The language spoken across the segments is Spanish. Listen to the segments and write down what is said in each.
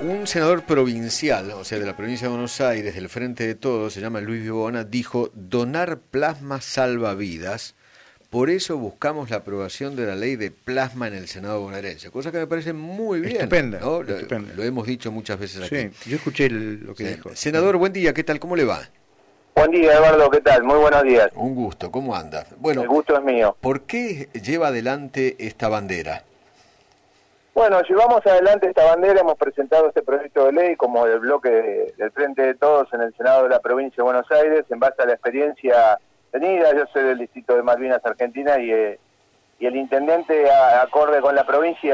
Un senador provincial, o sea, de la provincia de Buenos Aires, del Frente de Todos, se llama Luis Vivona, dijo: donar plasma salva vidas. Por eso buscamos la aprobación de la ley de plasma en el Senado bonaerense, cosa que me parece muy bien. Estupenda, ¿no? estupenda. Lo hemos dicho muchas veces aquí. Sí, yo escuché lo que dijo. Senador, buen día, ¿qué tal? ¿Cómo le va? Buen día, Eduardo, ¿qué tal? Muy buenos días. Un gusto, ¿cómo anda? Bueno, el gusto es mío. ¿Por qué lleva adelante esta bandera? Bueno, llevamos adelante esta bandera, hemos presentado este proyecto de ley como el bloque del Frente de Todos en el Senado de la Provincia de Buenos Aires, en base a la experiencia tenida. Yo soy del Distrito de Malvinas, Argentina, y el intendente, acorde con la provincia,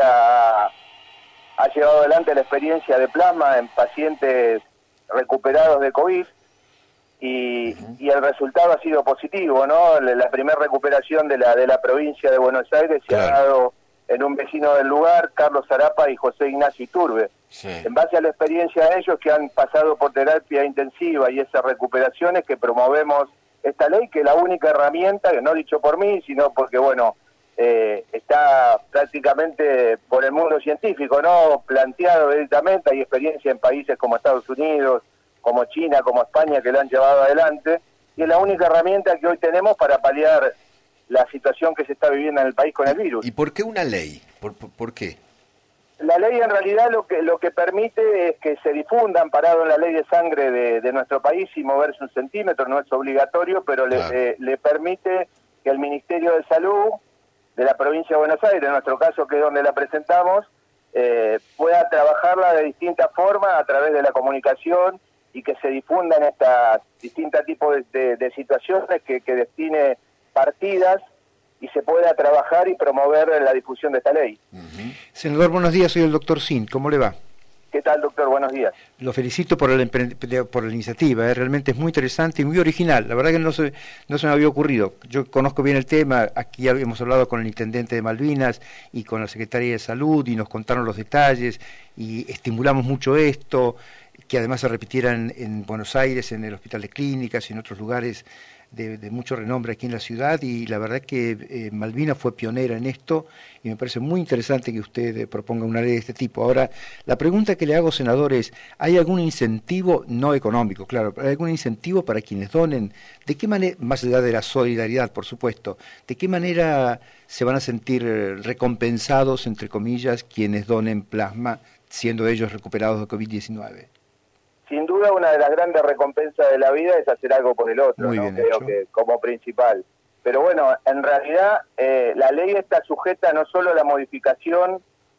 ha llevado adelante la experiencia de plasma en pacientes recuperados de COVID, y el resultado ha sido positivo, ¿no? La primera recuperación de la provincia de Buenos Aires se ha dado en un vecino del lugar, Carlos Zarapa y José Ignacio Iturbe. Sí. En base a la experiencia de ellos que han pasado por terapia intensiva y esas recuperaciones, que promovemos esta ley, que es la única herramienta, que no dicho por mí, sino porque, bueno, está prácticamente por el mundo científico, ¿no? Planteado directamente. Hay experiencia en países como Estados Unidos, como China, como España, que lo han llevado adelante, y es la única herramienta que hoy tenemos para paliar la situación que se está viviendo en el país con el virus. ¿Y por qué una ley? ¿Por qué? La ley en realidad lo que permite es que se difunda, amparado en la ley de sangre de nuestro país, sin moverse un centímetro, no es obligatorio, pero le permite que el Ministerio de Salud de la provincia de Buenos Aires, en nuestro caso que es donde la presentamos, pueda trabajarla de distintas formas a través de la comunicación, y que se difundan estas distintos tipos de situaciones, que destine partidas y se pueda trabajar y promover la difusión de esta ley. Senador, buenos días, soy el doctor Sin, ¿cómo le va? ¿Qué tal, doctor? Buenos días. Lo felicito por la iniciativa, realmente es muy interesante y muy original, la verdad que no se me había ocurrido. Yo conozco bien el tema, aquí hemos hablado con el intendente de Malvinas y con la Secretaría de Salud y nos contaron los detalles y estimulamos mucho esto, que además se repitiera en Buenos Aires, en el Hospital de Clínicas y en otros lugares de mucho renombre aquí en la ciudad, y la verdad que Malvinas fue pionera en esto y me parece muy interesante que usted proponga una ley de este tipo. Ahora, la pregunta que le hago, senador, es: ¿hay algún incentivo, no económico, claro, pero hay algún incentivo para quienes donen? ¿De qué manera, más allá de la solidaridad, por supuesto, de qué manera se van a sentir recompensados, entre comillas, quienes donen plasma, siendo ellos recuperados de COVID-19? Sin duda, una de las grandes recompensas de la vida es hacer algo por el otro, muy ¿no? Bien Creo hecho. Que como principal. Pero bueno, en realidad la ley está sujeta no solo a la modificación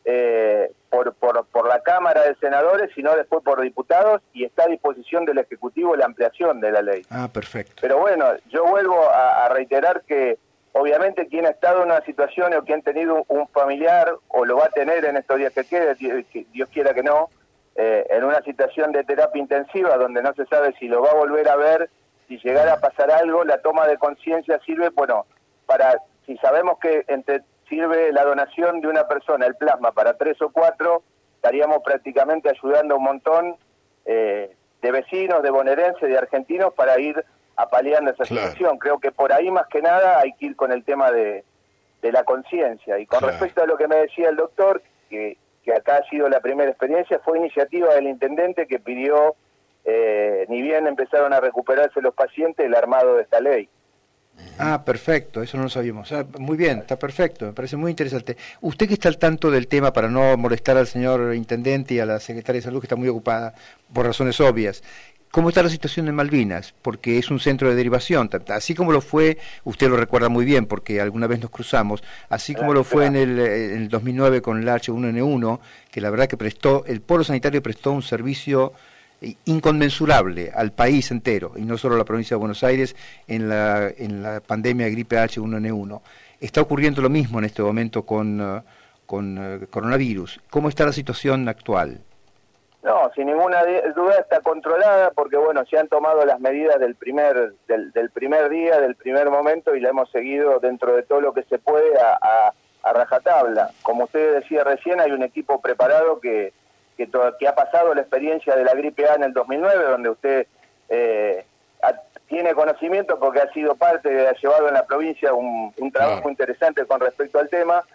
por la Cámara de Senadores, sino después por diputados, y está a disposición del Ejecutivo la ampliación de la ley. Ah, perfecto. Pero bueno, yo vuelvo a reiterar que obviamente quien ha estado en una situación o quien ha tenido un familiar o lo va a tener en estos días que quede, Dios quiera que no, en una situación de terapia intensiva donde no se sabe si lo va a volver a ver, si llegara a pasar algo, la toma de conciencia sirve, bueno, para, si sabemos que sirve la donación de una persona, el plasma, para 3 o 4, estaríamos prácticamente ayudando a un montón de vecinos, de bonaerenses, de argentinos, para ir apaleando esa situación. Creo que por ahí más que nada hay que ir con el tema de la conciencia. Y con respecto a lo que me decía el doctor, que acá ha sido la primera experiencia, fue iniciativa del intendente que pidió, ni bien empezaron a recuperarse los pacientes, el armado de esta ley. Ah, perfecto, eso no lo sabíamos. Ah, muy bien, está perfecto, me parece muy interesante. Usted que está al tanto del tema, para no molestar al señor intendente y a la secretaria de Salud, que está muy ocupada por razones obvias, ¿cómo está la situación en Malvinas? Porque es un centro de derivación, así como lo fue, usted lo recuerda muy bien porque alguna vez nos cruzamos, así como lo fue en el 2009 con el H1N1, que la verdad que el Polo Sanitario prestó un servicio inconmensurable al país entero, y no solo a la provincia de Buenos Aires, en la pandemia de gripe H1N1. Está ocurriendo lo mismo en este momento con coronavirus. ¿Cómo está la situación actual? No, sin ninguna duda está controlada, porque bueno, se han tomado las medidas del primer día, del primer momento, y la hemos seguido dentro de todo lo que se puede a rajatabla. Como usted decía recién, hay un equipo preparado que ha pasado la experiencia de la gripe A en el 2009, donde usted tiene conocimiento porque ha sido parte, ha llevado en la provincia un trabajo interesante con respecto al tema.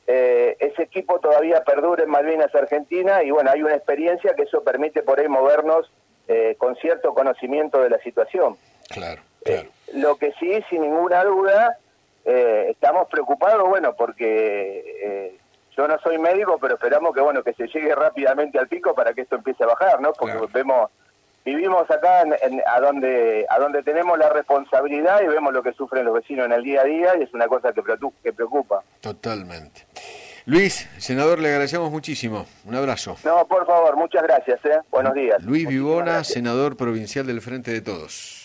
ese equipo todavía perdure en Malvinas Argentina, y bueno, hay una experiencia que eso permite por ahí movernos con cierto conocimiento de la situación. Claro. Lo que sí, sin ninguna duda, estamos preocupados, bueno, porque yo no soy médico, pero esperamos que bueno, que se llegue rápidamente al pico para que esto empiece a bajar, ¿no? Porque vivimos acá a donde tenemos la responsabilidad y vemos lo que sufren los vecinos en el día a día, y es una cosa que preocupa. Totalmente. Luis, senador, le agradecemos muchísimo. Un abrazo. No, por favor, muchas gracias. Buenos días. Luis Vivona, senador provincial del Frente de Todos.